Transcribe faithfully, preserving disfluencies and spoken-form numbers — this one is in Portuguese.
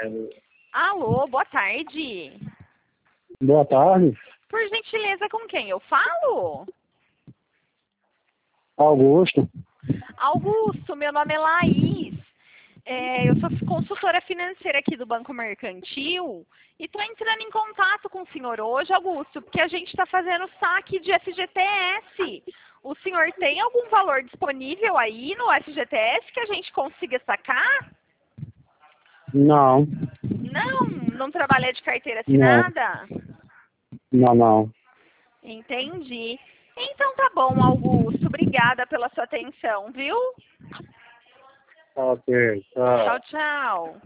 Alô, boa tarde. Boa tarde, Por gentileza, com quem eu falo? Augusto. Augusto, meu nome é Laís. É, eu sou consultora financeira aqui do Banco Mercantil e estou entrando em contato com o senhor hoje, Augusto, porque a gente está fazendo saque de F G T S. O senhor tem algum valor disponível aí no F G T S que a gente consiga sacar? Não, Não, não trabalha de carteira não, assinada? não, não. Entendi. Então tá bom, Augusto. Obrigada pela sua atenção, viu? Ok, tchau. Tchau, tchau.